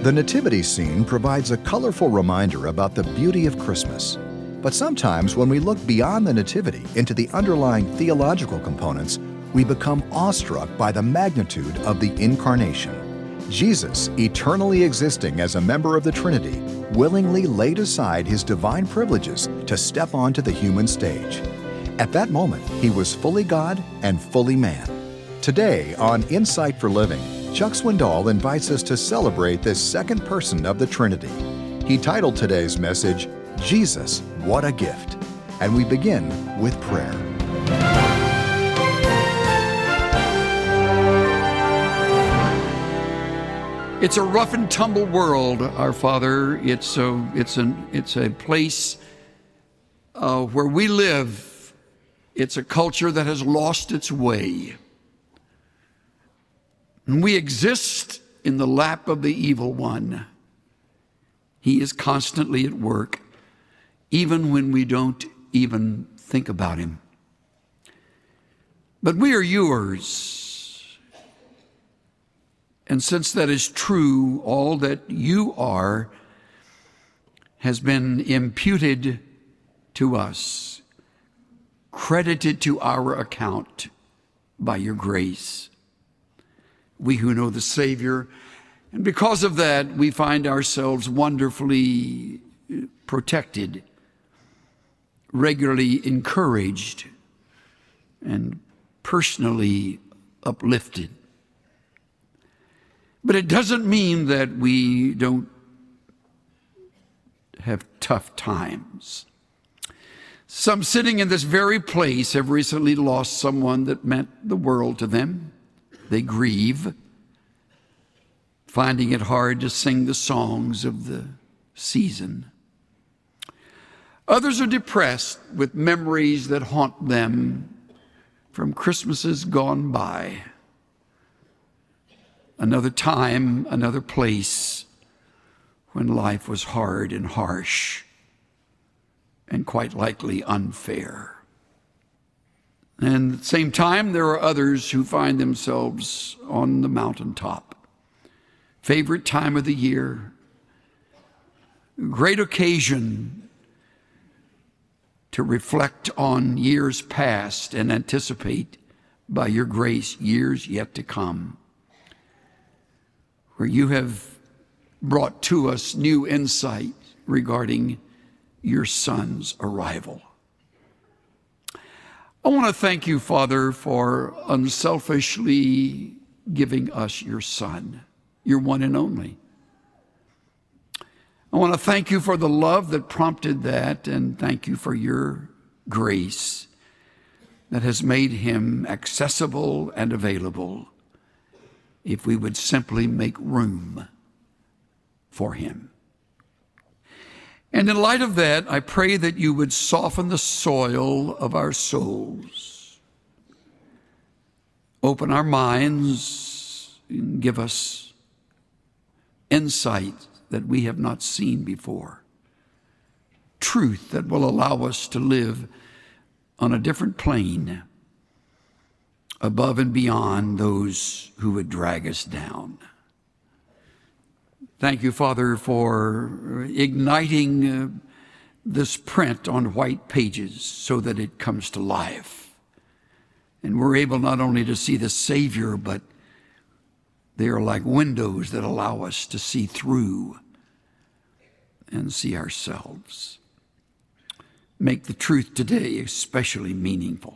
The nativity scene provides a colorful reminder about the beauty of Christmas. But sometimes when we look beyond the nativity into the underlying theological components, we become awestruck by the magnitude of the incarnation. Jesus, eternally existing as a member of the Trinity, willingly laid aside his divine privileges to step onto the human stage. At that moment, he was fully God and fully man. Today on Insight for Living, Chuck Swindoll invites us to celebrate this second person of the Trinity. He titled today's message, Jesus, What a Gift. And we begin with prayer. It's a rough and tumble world, our Father. It's a place where we live. It's a culture that has lost its way. And we exist in the lap of the evil one. He is constantly at work, even when we don't even think about him. But we are yours. And since that is true, all that you are has been imputed to us, credited to our account by your grace. We who know the Savior, and because of that, we find ourselves wonderfully protected, regularly encouraged, and personally uplifted. But it doesn't mean that we don't have tough times. Some sitting in this very place have recently lost someone that meant the world to them. They grieve, finding it hard to sing the songs of the season. Others are depressed with memories that haunt them from Christmases gone by. Another time, another place when life was hard and harsh and quite likely unfair. And at the same time, there are others who find themselves on the mountaintop. Favorite time of the year, great occasion to reflect on years past and anticipate by your grace years yet to come, where you have brought to us new insight regarding your Son's arrival. I want to thank you, Father, for unselfishly giving us your Son, your one and only. I want to thank you for the love that prompted that, and thank you for your grace that has made him accessible and available if we would simply make room for him. And in light of that, I pray that you would soften the soil of our souls, open our minds, and give us insight that we have not seen before, truth that will allow us to live on a different plane, above and beyond those who would drag us down. Thank you, Father, for igniting this print on white pages so that it comes to life. And we're able not only to see the Savior, but they are like windows that allow us to see through and see ourselves. Make the truth today especially meaningful.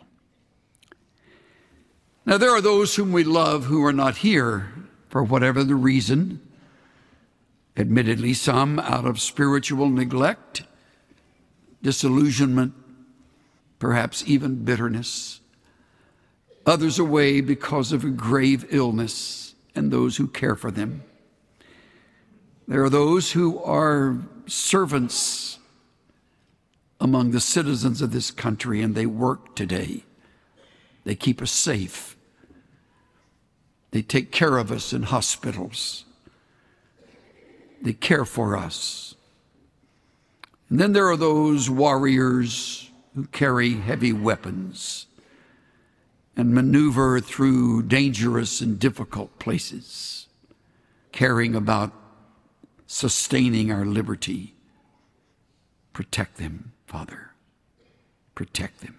Now, there are those whom we love who are not here for whatever the reason. Admittedly, some out of spiritual neglect, disillusionment, perhaps even bitterness. Others away because of a grave illness and those who care for them. There are those who are servants among the citizens of this country, and they work today. They keep us safe. They take care of us in hospitals. They care for us. And then there are those warriors who carry heavy weapons and maneuver through dangerous and difficult places, caring about sustaining our liberty. Protect them, Father. Protect them.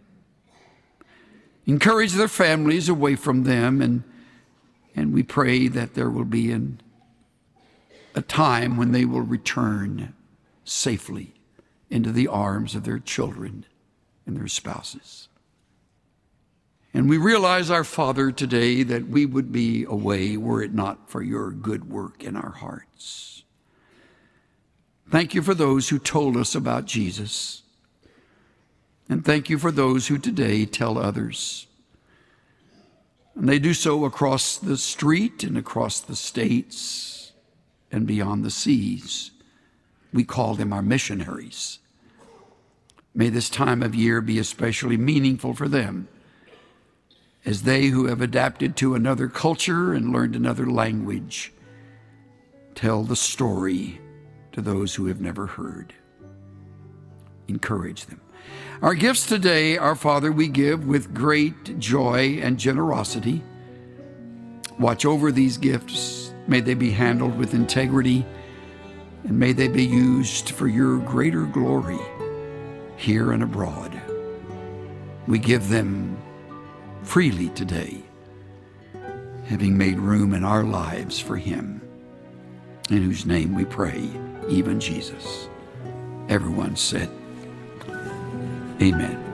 Encourage their families away from them, and we pray that there will be a time when they will return safely into the arms of their children and their spouses. And we realize, our Father, today that we would be away were it not for your good work in our hearts. Thank you for those who told us about Jesus. And thank you for those who today tell others. And they do so across the street and across the states and beyond the seas. We call them our missionaries. May this time of year be especially meaningful for them, as they who have adapted to another culture and learned another language tell the story to those who have never heard. Encourage them. Our gifts today, our Father, we give with great joy and generosity. Watch over these gifts. May they be handled with integrity, and may they be used for your greater glory here and abroad. We give them freely today, having made room in our lives for him, in whose name we pray, even Jesus. Everyone said, Amen.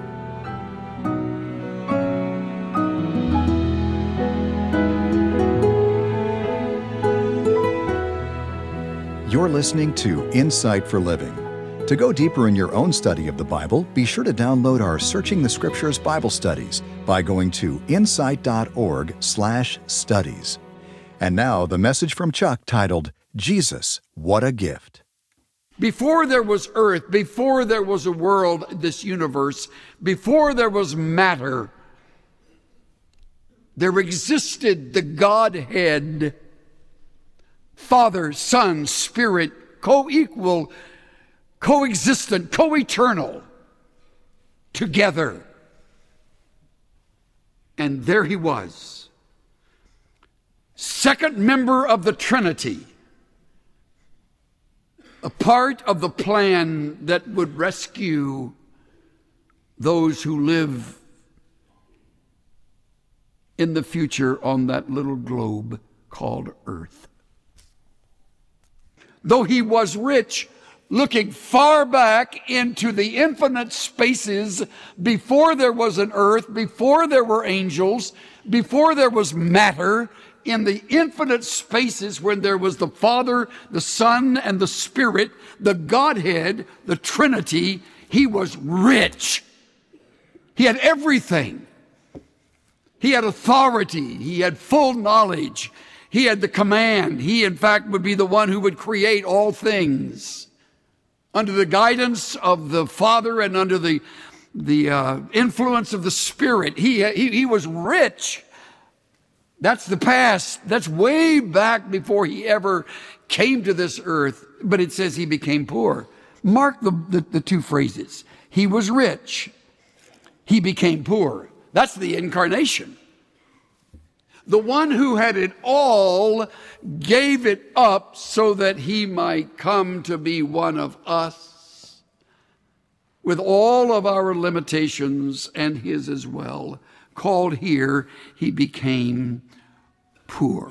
You're listening to Insight for Living. To go deeper in your own study of the Bible, be sure to download our Searching the Scriptures Bible studies by going to insight.org/studies. And now, the message from Chuck titled, Jesus, What a Gift. Before there was earth, before there was a world, this universe, before there was matter, there existed the Godhead, Father, Son, Spirit, co-equal, co-existent, co-eternal, together. And there he was, second member of the Trinity, a part of the plan that would rescue those who live in the future on that little globe called Earth. Though he was rich, looking far back into the infinite spaces before there was an earth, before there were angels, before there was matter, in the infinite spaces when there was the Father, the Son, and the Spirit, the Godhead, the Trinity, he was rich. He had everything. He had authority. He had full knowledge. He had the command. He, in fact, would be the one who would create all things under the guidance of the Father and under the influence of the Spirit. He was rich. That's the past. That's way back before he ever came to this earth. But it says he became poor. Mark the two phrases. He was rich. He became poor. That's the incarnation. The one who had it all gave it up so that he might come to be one of us, with all of our limitations and his as well. Called here, he became poor.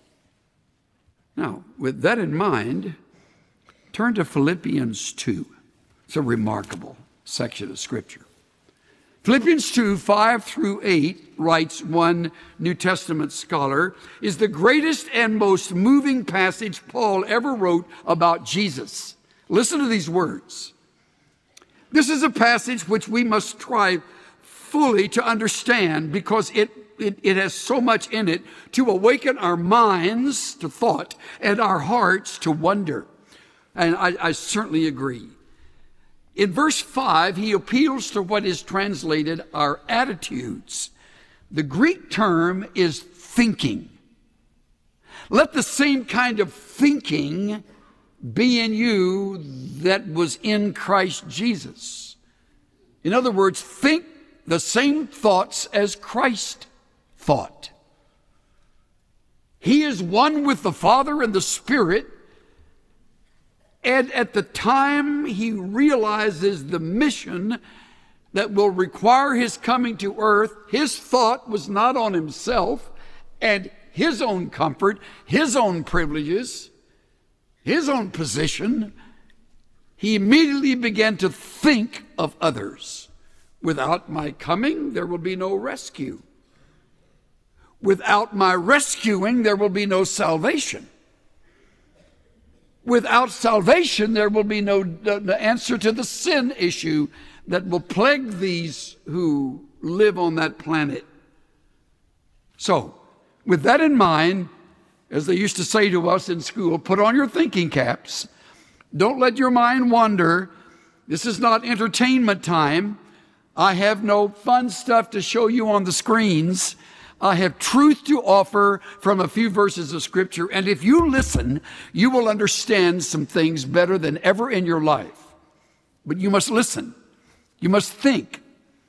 Now, with that in mind, turn to Philippians 2. It's a remarkable section of Scripture. Philippians 2, 5 through 8, writes one New Testament scholar, is the greatest and most moving passage Paul ever wrote about Jesus. Listen to these words. This is a passage which we must try fully to understand because it has so much in it to awaken our minds to thought and our hearts to wonder. And I certainly agree. In verse 5, he appeals to what is translated our attitudes. The Greek term is thinking. Let the same kind of thinking be in you that was in Christ Jesus. In other words, think the same thoughts as Christ thought. He is one with the Father and the Spirit, And at the time he realizes the mission that will require his coming to earth, his thought was not on himself and his own comfort, his own privileges, his own position. He immediately began to think of others. Without my coming, there will be no rescue. Without my rescuing, there will be no salvation. Without salvation, there will be no answer to the sin issue that will plague these who live on that planet. So, with that in mind, as they used to say to us in school, put on your thinking caps. Don't let your mind wander. This is not entertainment time. I have no fun stuff to show you on the screens. I have truth to offer from a few verses of Scripture, and if you listen, you will understand some things better than ever in your life. But you must listen. You must think.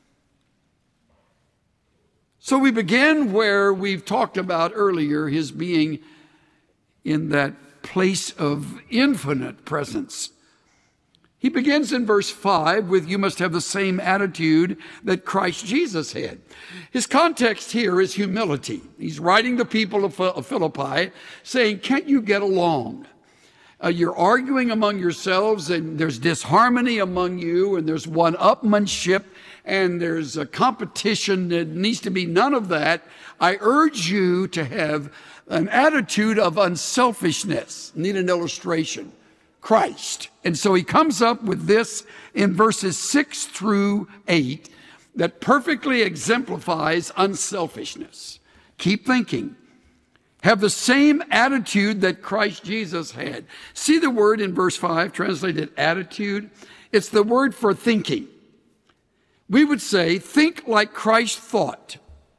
So we begin where we've talked about earlier, his being in that place of infinite presence. He begins in verse 5 with, you must have the same attitude that Christ Jesus had. His context here is humility. He's writing the people of Philippi saying, can't you get along? You're arguing among yourselves, and there's disharmony among you, and there's one-upmanship, and there's a competition. There needs to be none of that. I urge you to have an attitude of unselfishness. Need an illustration. Christ. And so he comes up with this in verses 6 through 8 that perfectly exemplifies unselfishness. Keep thinking. Have the same attitude that Christ Jesus had. See the word in verse 5, translated attitude? It's the word for thinking. We would say, think like Christ thought.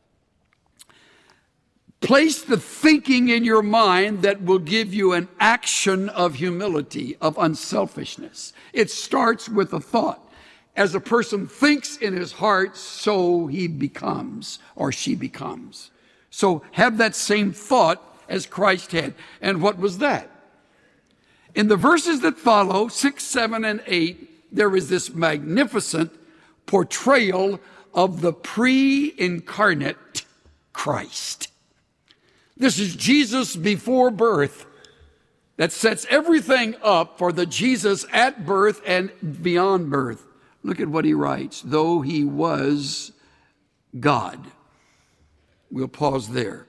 Place the thinking in your mind that will give you an action of humility, of unselfishness. It starts with a thought. As a person thinks in his heart, so he becomes or she becomes. So have that same thought as Christ had. And what was that? In the verses that follow, 6, 7, and 8, there is this magnificent portrayal of the pre-incarnate Christ. This is Jesus before birth that sets everything up for the Jesus at birth and beyond birth. Look at what he writes. Though he was God. We'll pause there.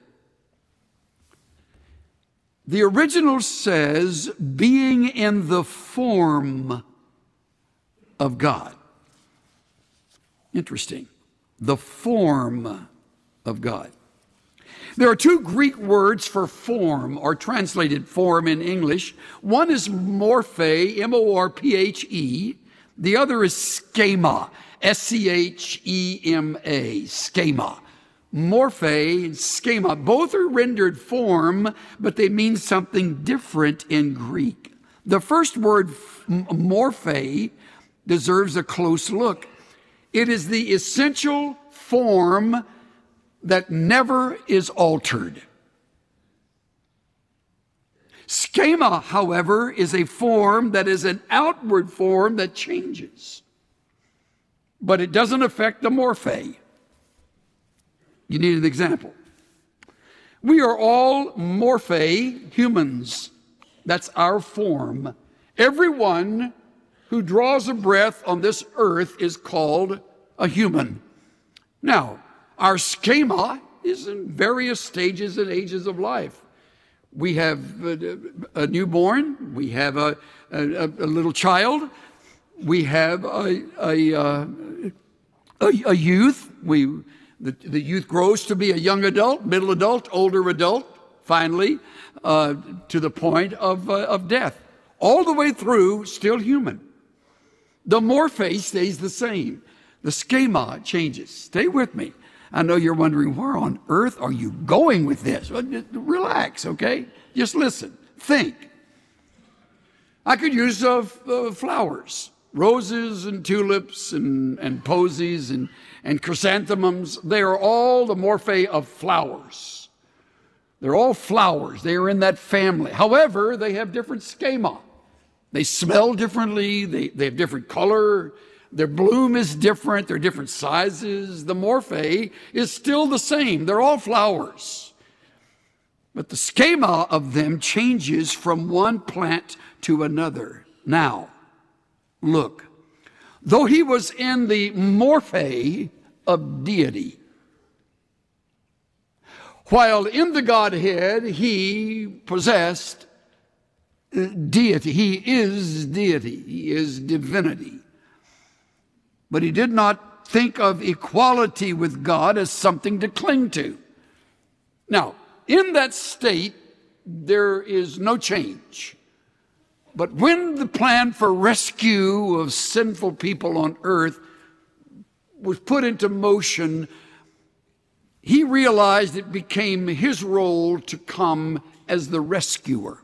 The original says, being in the form of God. Interesting. The form of God. There are two Greek words for form, or translated form in English. One is morphe, M-O-R-P-H-E. The other is schema, S-C-H-E-M-A, schema. Morphe and schema, both are rendered form, but they mean something different in Greek. The first word, morphe, deserves a close look. It is the essential form that never is altered. Schema, however, is a form that is an outward form that changes. But it doesn't affect the morphe. You need an example. We are all morphe humans. That's our form. Everyone who draws a breath on this earth is called a human. Now, our schema is in various stages and ages of life. We have a newborn. We have a little child. We have a youth. The youth grows to be a young adult, middle adult, older adult, finally to the point of death. All the way through, still human. The morphe stays the same. The schema changes. Stay with me. I know you're wondering, where on earth are you going with this? Well, relax, okay? Just listen. Think. I could use flowers, roses and tulips and posies and chrysanthemums. They are all the morphe of flowers. They're all flowers. They are in that family. However, they have different schema. They smell differently. They have different color. Their bloom is different. They're different sizes. The morphe is still the same. They're all flowers. But the schema of them changes from one plant to another. Now, look. Though he was in the morphe of deity, while in the Godhead he possessed deity. He is deity. He is divinity. But he did not think of equality with God as something to cling to. Now, in that state, there is no change. But when the plan for rescue of sinful people on earth was put into motion, he realized it became his role to come as the rescuer.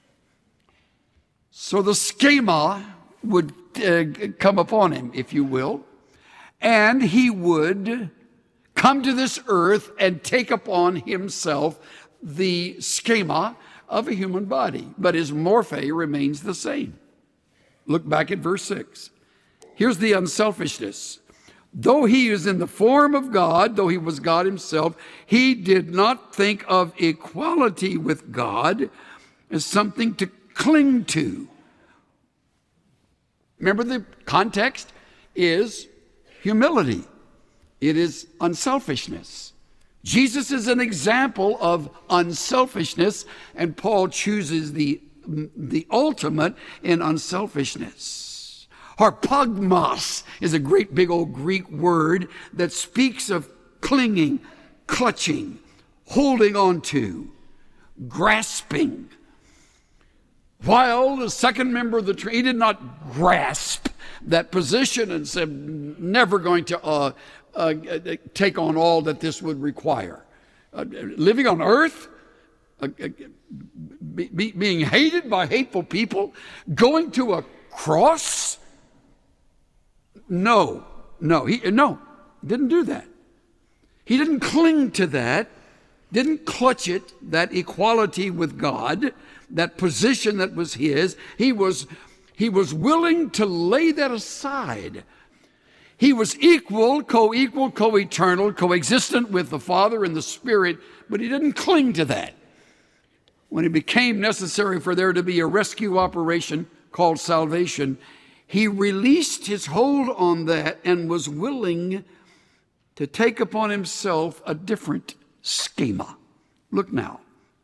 So the schema would come upon him, if you will, and he would come to this earth and take upon himself the schema of a human body. But his morphe remains the same. Look back at verse 6. Here's the unselfishness. Though he is in the form of God, though he was God himself, he did not think of equality with God as something to cling to. Remember, the context is humility. It is unselfishness. Jesus is an example of unselfishness, and Paul chooses the ultimate in unselfishness. Harpagmos is a great big old Greek word that speaks of clinging, clutching, holding on to, grasping. While the second member of the Trinity did not grasp that position and said, never going to take on all that this would require. Living on earth, being hated by hateful people, going to a cross? No, he didn't do that. He didn't cling to that, didn't clutch it, that equality with God, that position that was his. He was willing to lay that aside. He was equal, co-eternal, coexistent with the Father and the Spirit, but he didn't cling to that. When it became necessary for there to be a rescue operation called salvation, he released his hold on that and was willing to take upon himself a different schema. Look now.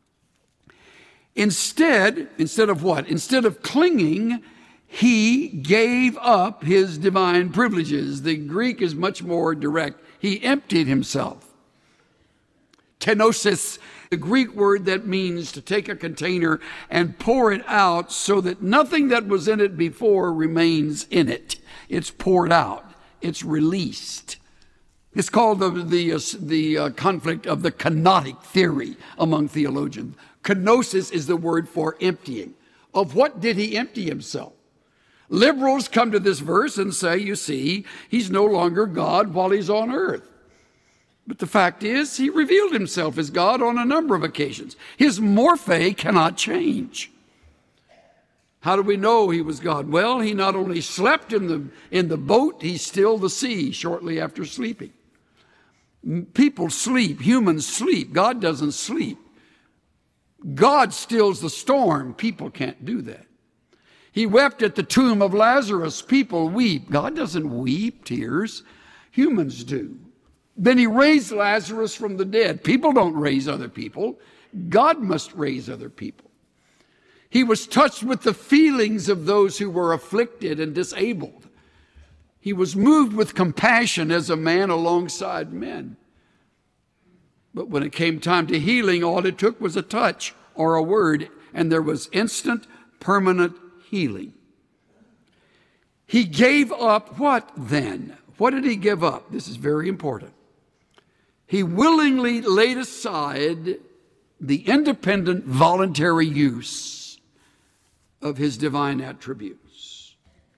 Instead of what? Instead of clinging, he gave up his divine privileges. The Greek is much more direct. He emptied himself. Kenosis, the Greek word that means to take a container and pour it out so that nothing that was in it before remains in it. It's poured out. It's released. It's called the conflict of the kenotic theory among theologians. Kenosis is the word for emptying. Of what did he empty himself? Liberals come to this verse and say, you see, he's no longer God while he's on earth. But the fact is, he revealed himself as God on a number of occasions. His morphe cannot change. How do we know he was God? Well, he not only slept in the boat, he stilled the sea shortly after sleeping. People sleep, humans sleep. God doesn't sleep. God stills the storm. People can't do that. He wept at the tomb of Lazarus. People weep. God doesn't weep tears. Humans do. Then he raised Lazarus from the dead. People don't raise other people. God must raise other people. He was touched with the feelings of those who were afflicted and disabled. He was moved with compassion as a man alongside men. But when it came time to healing, all it took was a touch or a word, and there was instant, permanent healing. He gave up what then? What did he give up? This is very important. He willingly laid aside the independent, voluntary use of his divine attributes.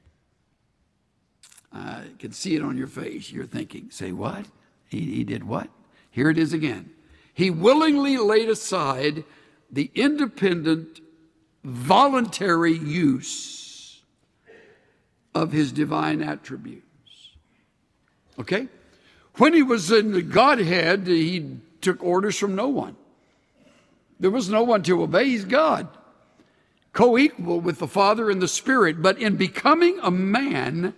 I can see it on your face. You're thinking, say what? He did what? Here it is again. He willingly laid aside the independent, voluntary use of his divine attributes. Okay? When he was in the Godhead, he took orders from no one. There was no one to obey. He's God, co-equal with the Father and the Spirit. But in becoming a man,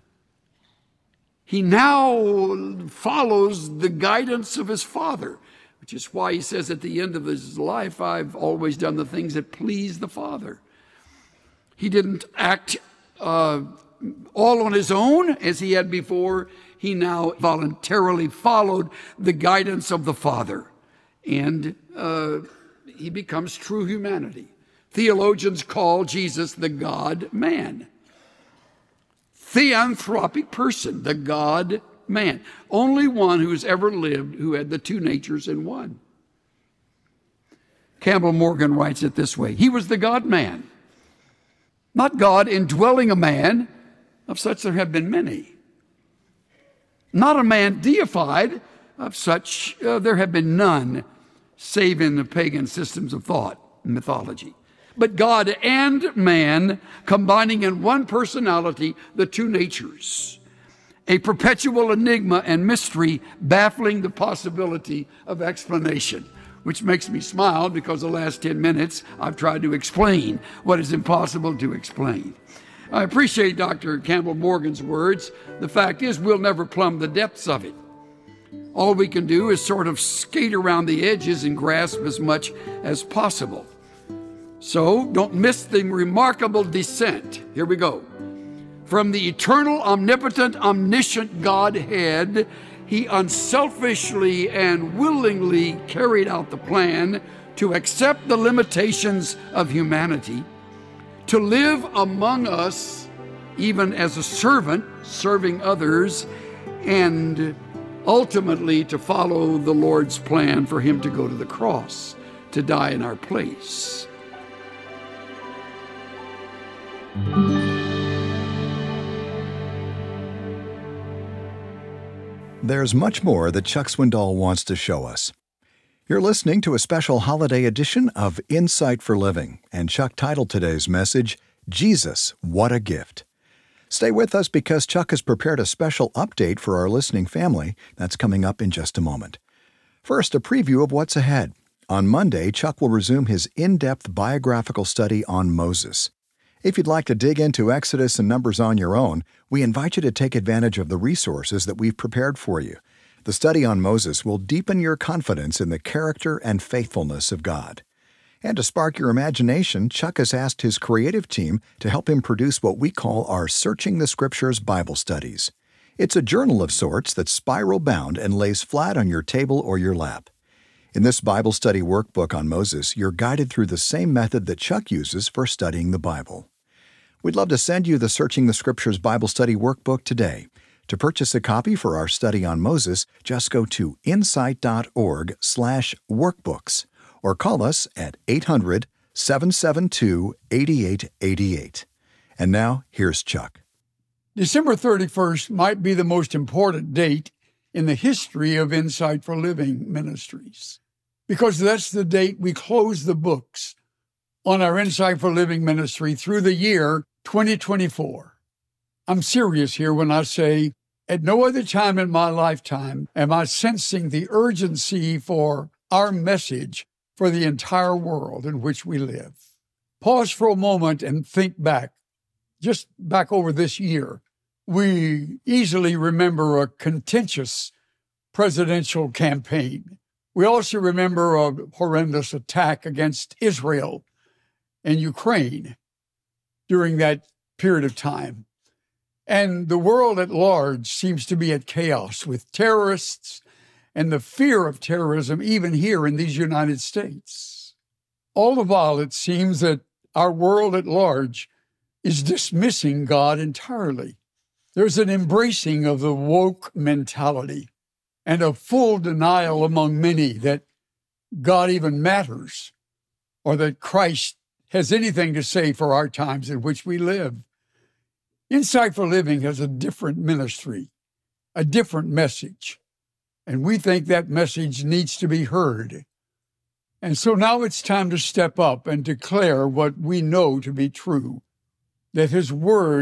he now follows the guidance of his Father, which is why he says at the end of his life, I've always done the things that please the Father. He didn't act all on his own as he had before. He now voluntarily followed the guidance of the Father, and he becomes true humanity. Theologians call Jesus the God-man. Theanthropic person, the God-man. Only one who's ever lived who had the two natures in one. Campbell Morgan writes it this way: he was the God-man, not God indwelling a man. Of such there have been many. Not a man deified. Of such there have been none, save in the pagan systems of thought and mythology. But God and man combining in one personality the two natures. A perpetual enigma and mystery baffling the possibility of explanation. Which makes me smile because the last 10 minutes I've tried to explain what is impossible to explain. I appreciate Dr. Campbell Morgan's words. The fact is, we'll never plumb the depths of it. All we can do is sort of skate around the edges and grasp as much as possible. So don't miss the remarkable descent. Here we go. From the eternal, omnipotent, omniscient Godhead, he unselfishly and willingly carried out the plan to accept the limitations of humanity, to live among us even as a servant, serving others, and ultimately to follow the Lord's plan for him to go to the cross, to die in our place. There's much more that Chuck Swindoll wants to show us. You're listening to a special holiday edition of Insight for Living, and Chuck titled today's message, Jesus, What a Gift. Stay with us because Chuck has prepared a special update for our listening family that's coming up in just a moment. First, a preview of what's ahead. On Monday, Chuck will resume his in-depth biographical study on Moses. If you'd like to dig into Exodus and Numbers on your own, we invite you to take advantage of the resources that we've prepared for you. The study on Moses will deepen your confidence in the character and faithfulness of God. And to spark your imagination, Chuck has asked his creative team to help him produce what we call our Searching the Scriptures Bible Studies. It's a journal of sorts that's spiral-bound and lays flat on your table or your lap. In this Bible study workbook on Moses, you're guided through the same method that Chuck uses for studying the Bible. We'd love to send you the Searching the Scriptures Bible Study Workbook today. To purchase a copy for our study on Moses, just go to insight.org/workbooks or call us at 800-772-8888. And now, here's Chuck. December 31st might be the most important date in the history of Insight for Living Ministries, because that's the date we close the books on our Insight for Living ministry through the year 2024. I'm serious here when I say, at no other time in my lifetime am I sensing the urgency for our message for the entire world in which we live. Pause for a moment and think back, just back over this year. We easily remember a contentious presidential campaign. We also remember a horrendous attack against Israel and Ukraine during that period of time. And the world at large seems to be at chaos with terrorists and the fear of terrorism even here in these United States. All the while, it seems that our world at large is dismissing God entirely. There's an embracing of the woke mentality and a full denial among many that God even matters or that Christ has anything to say for our times in which we live. Insight for Living has a different ministry, a different message, and we think that message needs to be heard. And so now it's time to step up and declare what we know to be true, that His Word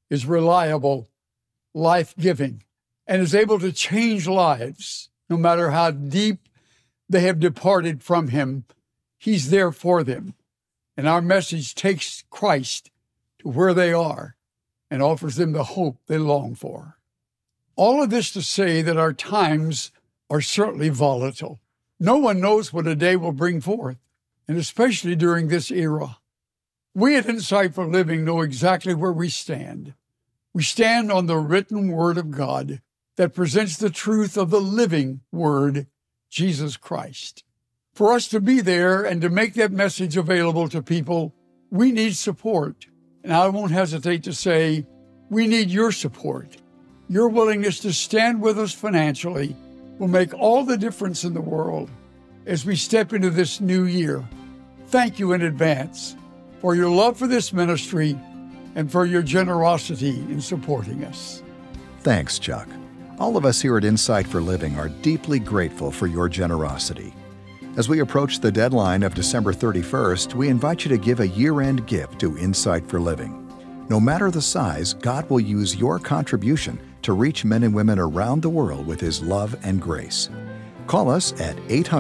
is reliable, life-giving, and is able to change lives. No matter how deep they have departed from him, he's there for them. And our message takes Christ to where they are and offers them the hope they long for. All of this to say that our times are certainly volatile. No one knows what a day will bring forth, and especially during this era. We at Insight for Living know exactly where we stand. We stand on the written Word of God that presents the truth of the living Word, Jesus Christ. For us to be there and to make that message available to people, we need support. And I won't hesitate to say, we need your support. Your willingness to stand with us financially will make all the difference in the world as we step into this new year. Thank you in advance for your love for this ministry and for your generosity in supporting us. Thanks, Chuck. All of us here at Insight for Living are deeply grateful for your generosity. As we approach the deadline of December 31st, we invite you to give a year-end gift to Insight for Living. No matter the size, God will use your contribution to reach men and women around the world with His love and grace. Call us at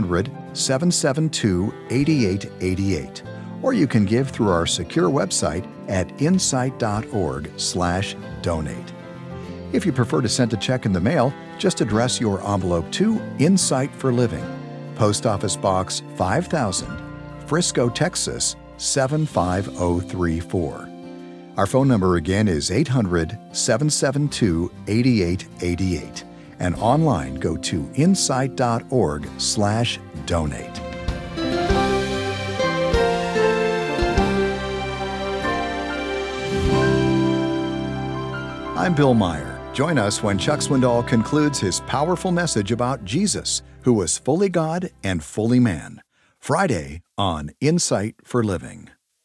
800-772-8888, or you can give through our secure website at insight.org/donate. If you prefer to send a check in the mail, just address your envelope to Insight for Living, Post Office Box 5000, Frisco, Texas 75034. Our phone number again is 800-772-8888, and online go to insight.org/donate. I'm Bill Meyer. Join us when Chuck Swindoll concludes his powerful message about Jesus, who was fully God and fully man. Friday on Insight for Living.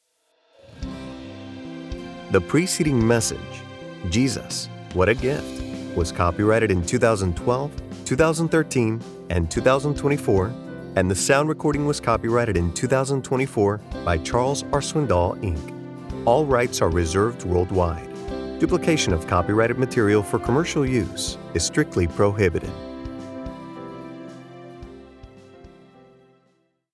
The preceding message, Jesus, What a Gift, was copyrighted in 2012, 2013, and 2024, and the sound recording was copyrighted in 2024 by Charles R. Swindoll, Inc. All rights are reserved worldwide. Duplication of copyrighted material for commercial use is strictly prohibited.